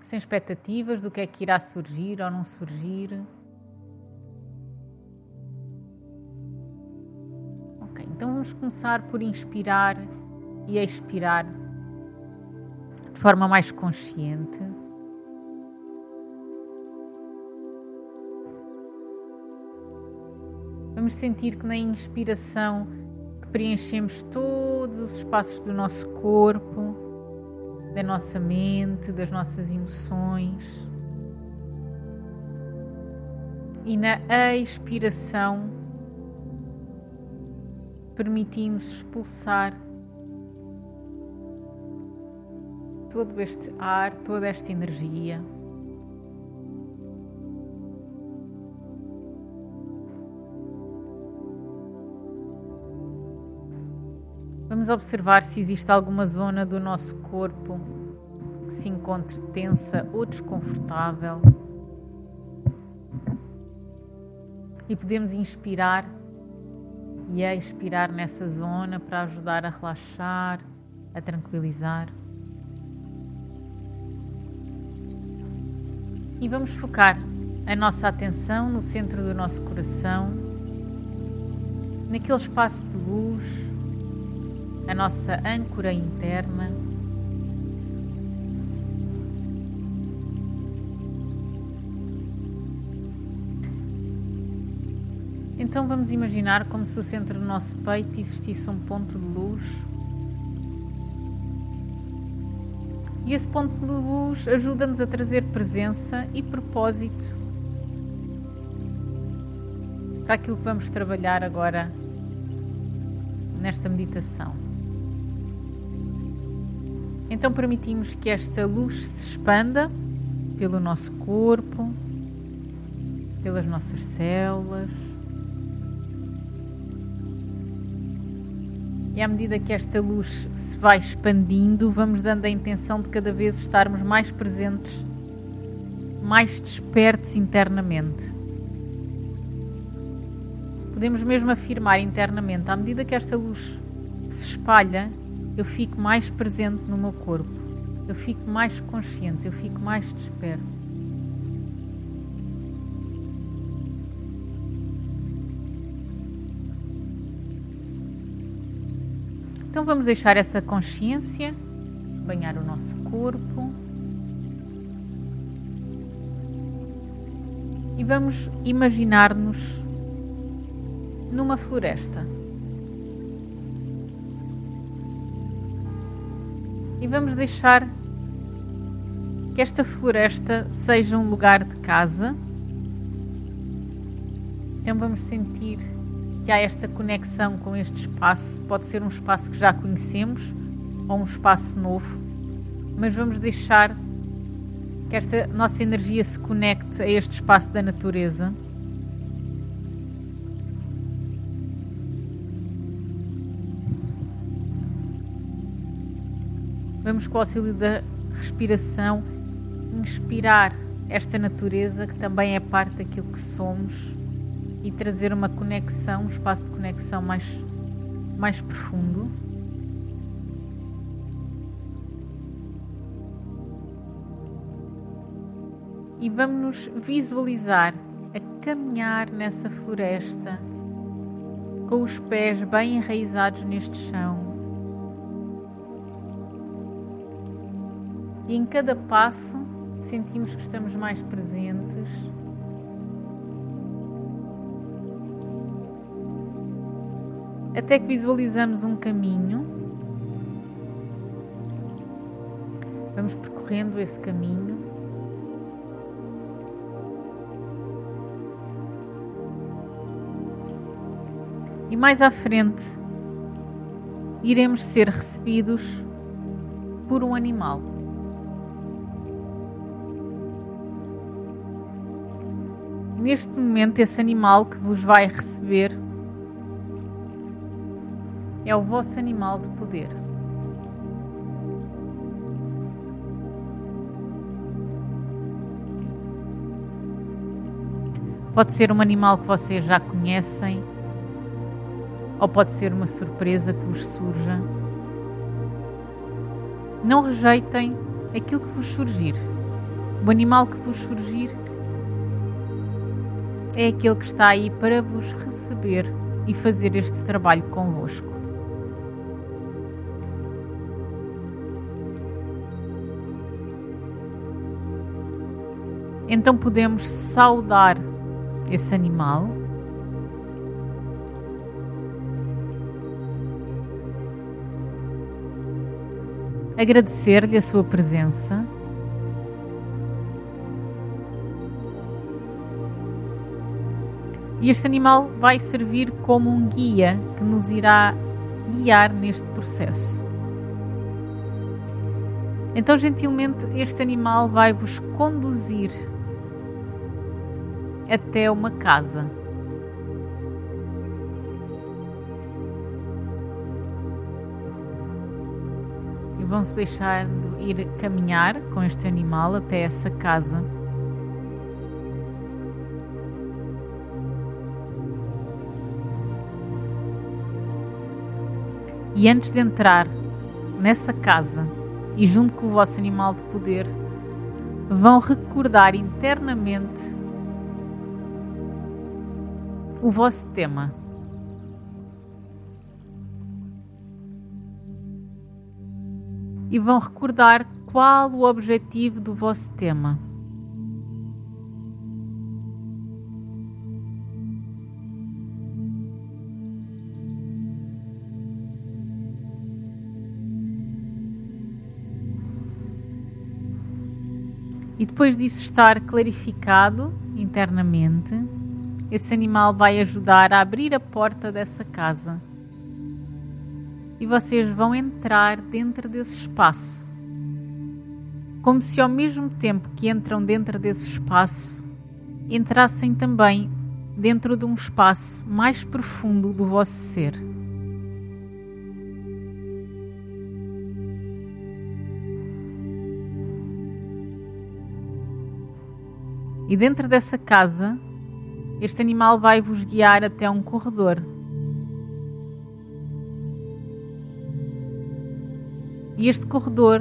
sem expectativas do que é que irá surgir ou não surgir. Ok, então vamos começar por inspirar e expirar de forma mais consciente. Vamos sentir que na inspiração que preenchemos todos os espaços do nosso corpo, da nossa mente, das nossas emoções. E na expiração permitimos expulsar todo este ar, toda esta energia. Vamos observar se existe alguma zona do nosso corpo que se encontre tensa ou desconfortável. E podemos inspirar e expirar nessa zona para ajudar a relaxar, a tranquilizar. E vamos focar a nossa atenção no centro do nosso coração, naquele espaço de luz, a nossa âncora interna. Então vamos imaginar como se no centro do nosso peito existisse um ponto de luz. E esse ponto de luz ajuda-nos a trazer presença e propósito para aquilo que vamos trabalhar agora nesta meditação. Então permitimos que esta luz se expanda pelo nosso corpo, pelas nossas células. E à medida que esta luz se vai expandindo, vamos dando a intenção de cada vez estarmos mais presentes, mais despertos internamente. Podemos mesmo afirmar internamente, à medida que esta luz se espalha, eu fico mais presente no meu corpo, eu fico mais consciente, eu fico mais desperto. Então vamos deixar essa consciência banhar o nosso corpo e vamos imaginar-nos numa floresta. E vamos deixar que esta floresta seja um lugar de casa. Então vamos sentir que há esta conexão com este espaço. Pode ser um espaço que já conhecemos ou um espaço novo, mas vamos deixar que esta nossa energia se conecte a este espaço da natureza. Vamos, com o auxílio da respiração, inspirar esta natureza que também é parte daquilo que somos e trazer uma conexão, um espaço de conexão mais profundo. E vamos nos visualizar a caminhar nessa floresta com os pés bem enraizados neste chão. E em cada passo sentimos que estamos mais presentes. Até que visualizamos um caminho. Vamos percorrendo esse caminho. E mais à frente iremos ser recebidos por um animal. Neste momento, esse animal que vos vai receber é o vosso animal de poder. Pode ser um animal que vocês já conhecem, ou pode ser uma surpresa que vos surja. Não rejeitem aquilo que vos surgir. O animal que vos surgir é aquele que está aí para vos receber e fazer este trabalho convosco. Então podemos saudar esse animal. Agradecer-lhe a sua presença. E este animal vai servir como um guia que nos irá guiar neste processo. Então, gentilmente, este animal vai vos conduzir até uma casa. E vão-se deixando ir caminhar com este animal até essa casa. E antes de entrar nessa casa e junto com o vosso animal de poder, vão recordar internamente o vosso tema. E vão recordar qual o objetivo do vosso tema. E depois disso estar clarificado internamente, esse animal vai ajudar a abrir a porta dessa casa. E vocês vão entrar dentro desse espaço. Como se ao mesmo tempo que entram dentro desse espaço, entrassem também dentro de um espaço mais profundo do vosso ser. E dentro dessa casa, este animal vai vos guiar até um corredor. E este corredor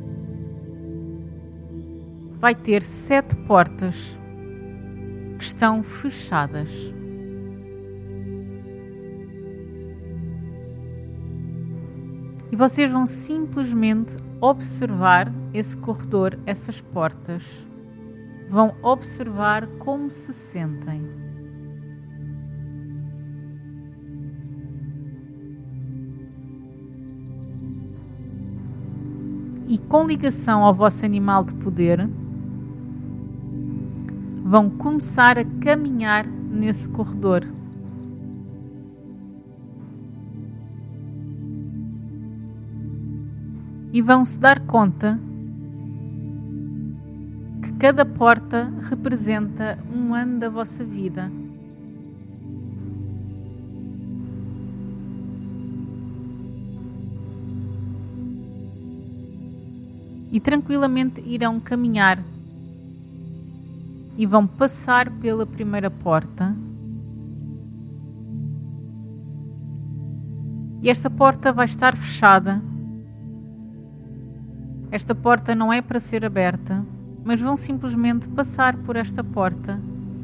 vai ter 7 portas que estão fechadas. E vocês vão simplesmente observar esse corredor, essas portas. Vão observar como se sentem. E com ligação ao vosso animal de poder, vão começar a caminhar nesse corredor. E vão se dar conta que cada porta representa um ano da vossa vida. E tranquilamente irão caminhar e vão passar pela primeira porta. E esta porta vai estar fechada. Esta porta não é para ser aberta, mas vão simplesmente passar por esta porta.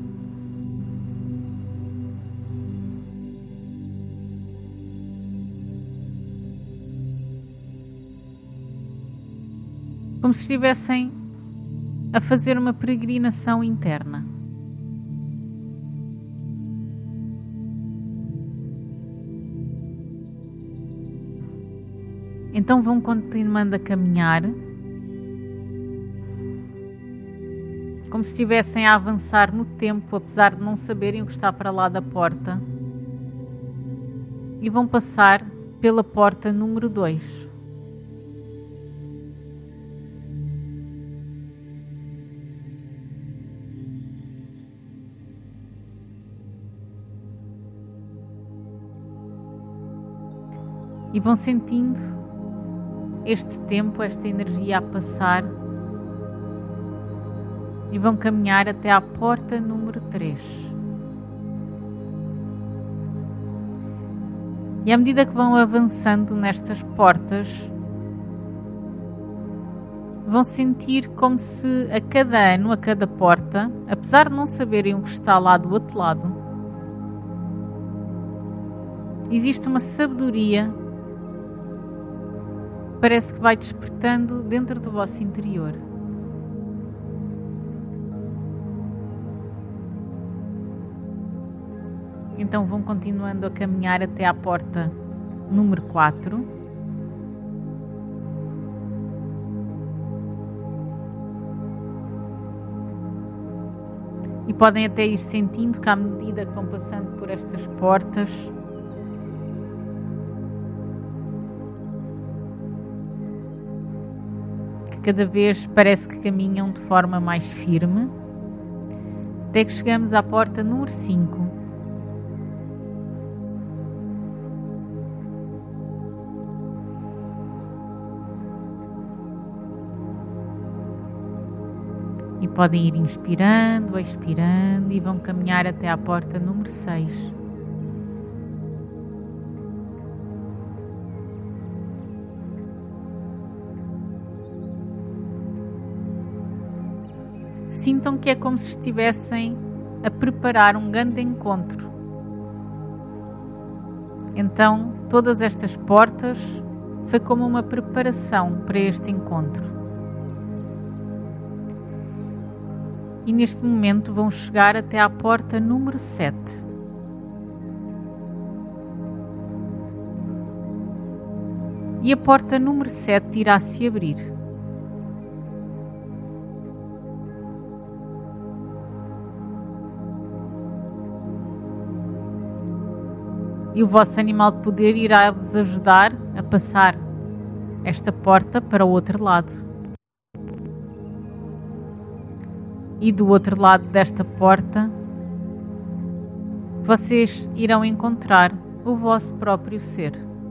Como se estivessem a fazer uma peregrinação interna. Então vão continuando a caminhar, como se estivessem a avançar no tempo, apesar de não saberem o que está para lá da porta. E vão passar pela porta número 2. E vão sentindo este tempo, esta energia a passar. E vão caminhar até à porta número 3. E à medida que vão avançando nestas portas, vão sentir como se a cada ano, a cada porta, apesar de não saberem o que está lá do outro lado, existe uma sabedoria que parece que vai despertando dentro do vosso interior. Então vão continuando a caminhar até à porta número 4. E podem até ir sentindo que à medida que vão passando por estas portas, que cada vez parece que caminham de forma mais firme, até que chegamos à porta número 5. E podem ir inspirando, expirando e vão caminhar até à porta número 6. Sintam que é como se estivessem a preparar um grande encontro. Então, todas estas portas foi como uma preparação para este encontro. E neste momento vão chegar até à porta número 7. E a porta número 7 irá se abrir. E o vosso animal de poder irá vos ajudar a passar esta porta para o outro lado. E do outro lado desta porta, vocês irão encontrar o vosso próprio ser.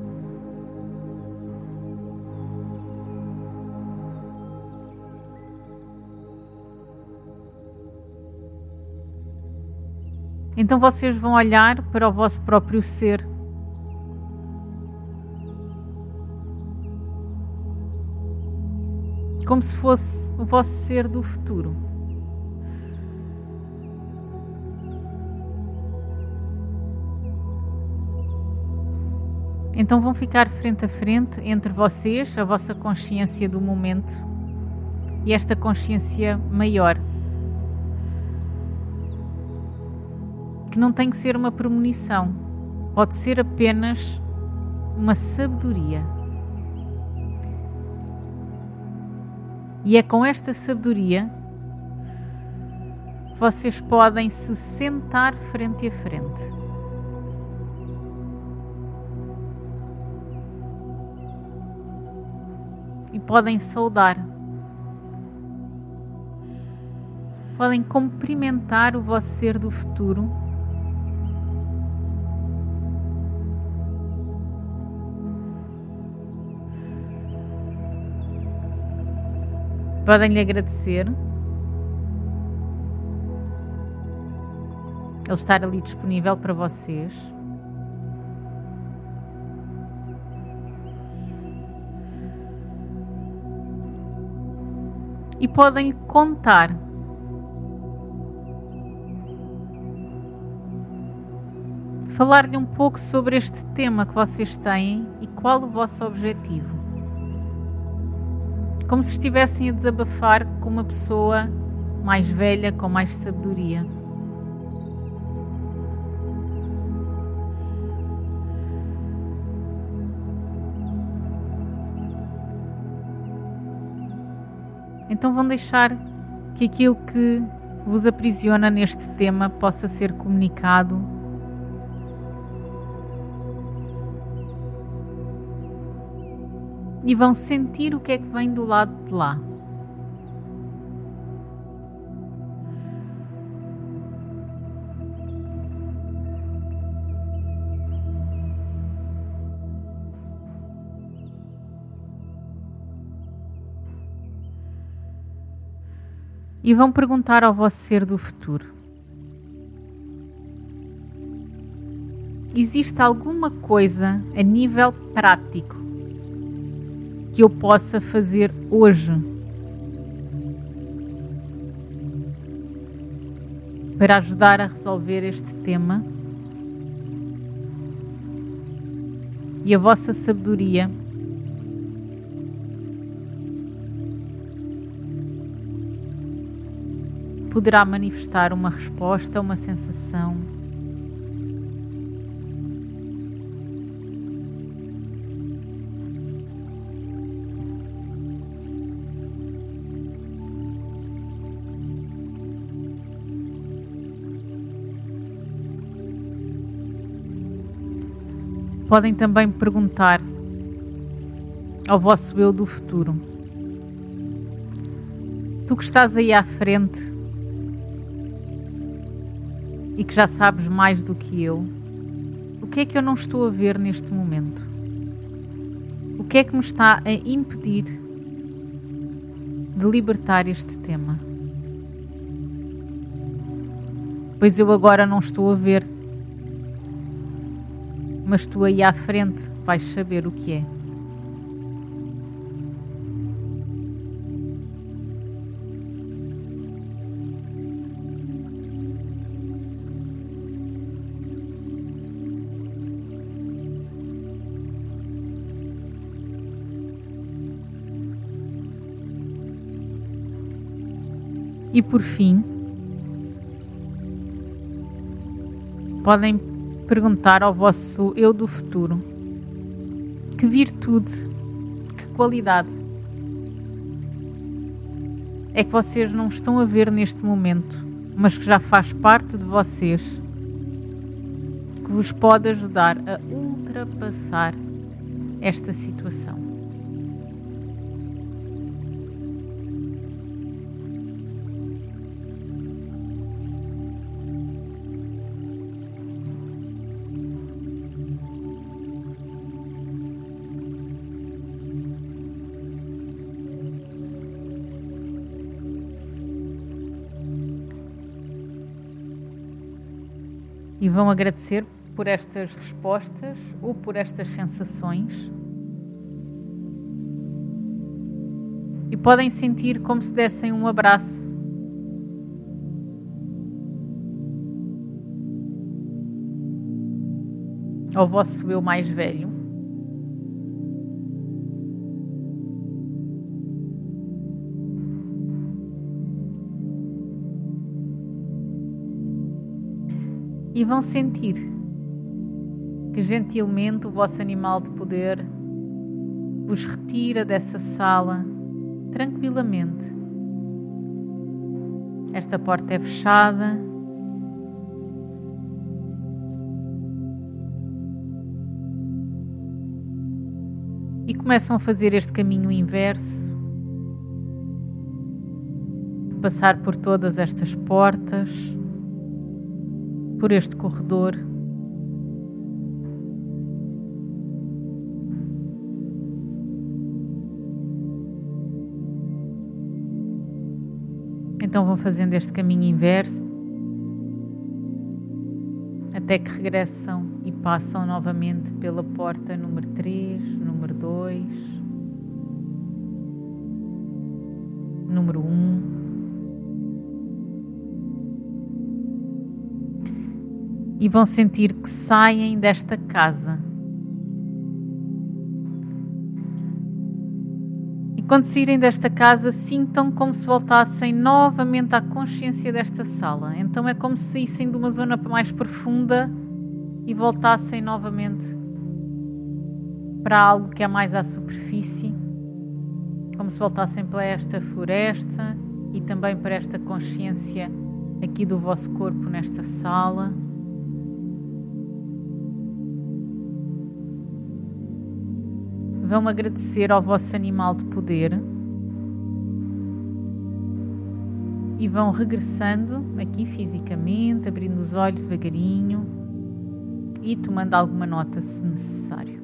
Então vocês vão olhar para o vosso próprio ser. Como se fosse o vosso ser do futuro. Então vão ficar frente a frente entre vocês, a vossa consciência do momento e esta consciência maior. Que não tem que ser uma premonição, pode ser apenas uma sabedoria. E é com esta sabedoria que vocês podem se sentar frente a frente. E podem saudar. Podem cumprimentar o vosso ser do futuro. Podem lhe agradecer. Ele estar ali disponível para vocês. E podem contar falar-lhe um pouco sobre este tema que vocês têm e qual o vosso objetivo. Como se estivessem a desabafar com uma pessoa mais velha, com mais sabedoria. Então vão deixar que aquilo que vos aprisiona neste tema possa ser comunicado e vão sentir o que é que vem do lado de lá. E vão perguntar ao vosso ser do futuro: existe alguma coisa a nível prático que eu possa fazer hoje para ajudar a resolver este tema. E a vossa sabedoria poderá manifestar uma resposta, uma sensação. Podem também perguntar ao vosso eu do futuro: tu que estás aí à frente e que já sabes mais do que eu, o que é que eu não estou a ver neste momento? O que é que me está a impedir de libertar este tema? Pois eu agora não estou a ver, mas tu aí à frente vais saber o que é. E por fim, podem perguntar ao vosso eu do futuro que virtude, que qualidade é que vocês não estão a ver neste momento, mas que já faz parte de vocês, que vos pode ajudar a ultrapassar esta situação. E vão agradecer por estas respostas ou por estas sensações. E podem sentir como se dessem um abraço. Ao vosso eu mais velho. E vão sentir que gentilmente o vosso animal de poder vos retira dessa sala tranquilamente. Esta porta é fechada. E começam a fazer este caminho inverso, de passar por todas estas portas, por este corredor. Então vão fazendo este caminho inverso até que regressam e passam novamente pela porta número 3, número 2, número 1. E vão sentir que saem desta casa. E quando saírem desta casa, sintam como se voltassem novamente à consciência desta sala. Então é como se saíssem de uma zona mais profunda e voltassem novamente para algo que é mais à superfície. Como se voltassem para esta floresta e também para esta consciência aqui do vosso corpo nesta sala. Vão agradecer ao vosso animal de poder e vão regressando aqui fisicamente, abrindo os olhos devagarinho e tomando alguma nota se necessário.